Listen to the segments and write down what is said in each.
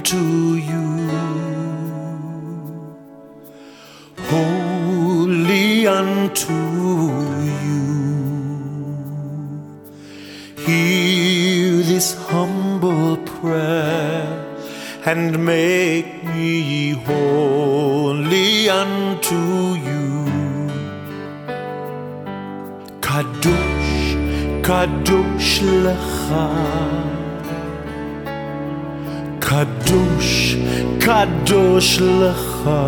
unto you, holy unto you. Hear this humble prayer and make me holy unto you. Kadosh, Kadosh lecha, Kadosh, Kadosh lecha.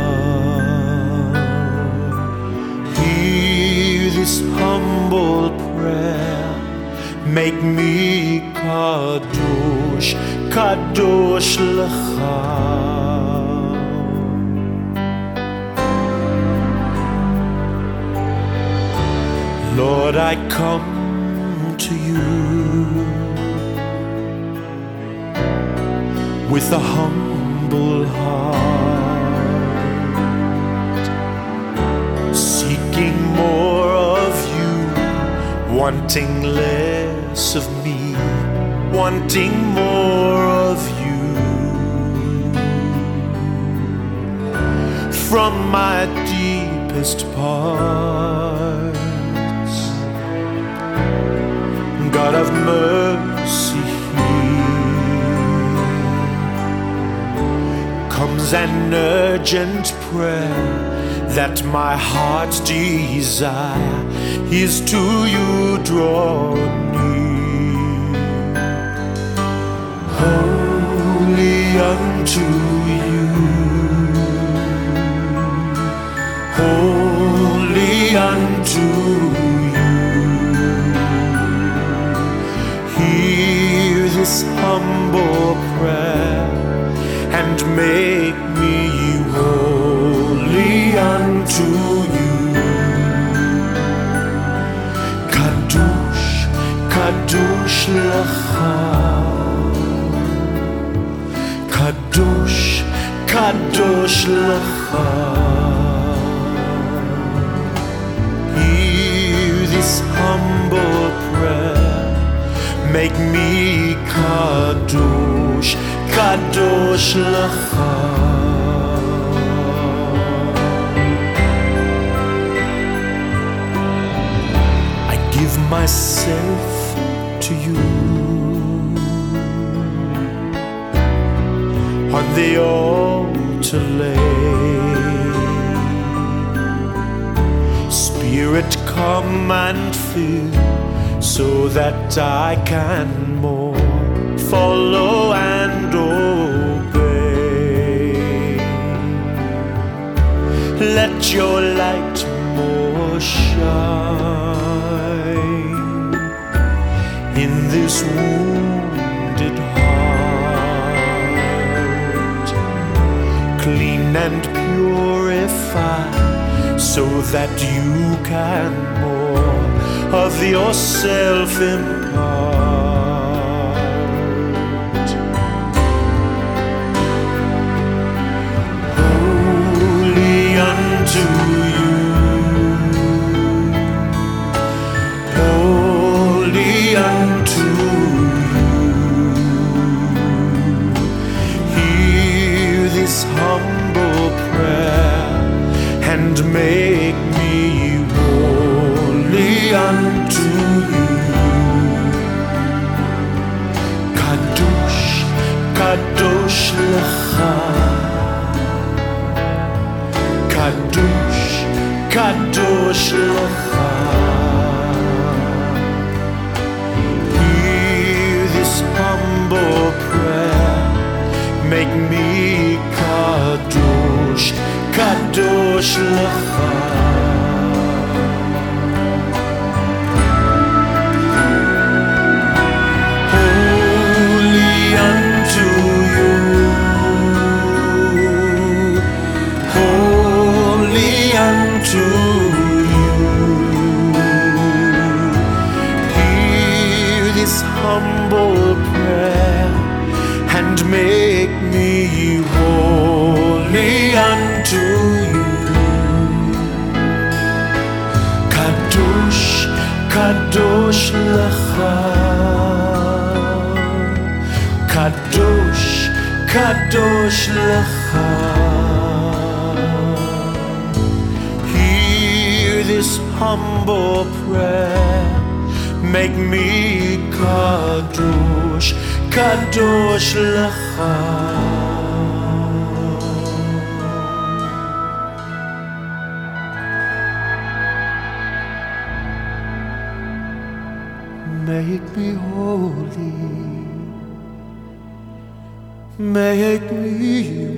Hear this humble prayer, make me Kadosh, Kadosh lecha. Lord, I come to you with a humble heart, seeking more of you, wanting less of me, wanting more of you. From my deepest parts, God of mercy, comes an urgent prayer that my heart's desire is to you draw near. Holy unto you, holy unto you. Hear this humble prayer and make me holy unto you. Kadosh, Kadosh lecha, Kadosh, Kadosh lecha. Hear this humble prayer, make me Kadosh, Kadosh lecha. I give myself to you on the altar lay. Spirit, come and fill, so that I can more follow and obey. Let your light more shine in this wounded heart, clean and purify, so that you can more of yourself impart. Holy unto you, holy unto you. Hear this humble prayer and make me holy unto you. Kadosh, Kadosh lecha, Kadosh, Kadosh lecha. Hear this humble prayer, make me Kadosh, Kadosh lecha. Holy unto you, holy unto you. Hear this humble prayer and make me holy unto you. Kadosh, Kadosh lecha, Kadosh, kadosh lecha. Hear this humble prayer, make me kadosh, kadosh lecha. Make me holy, make me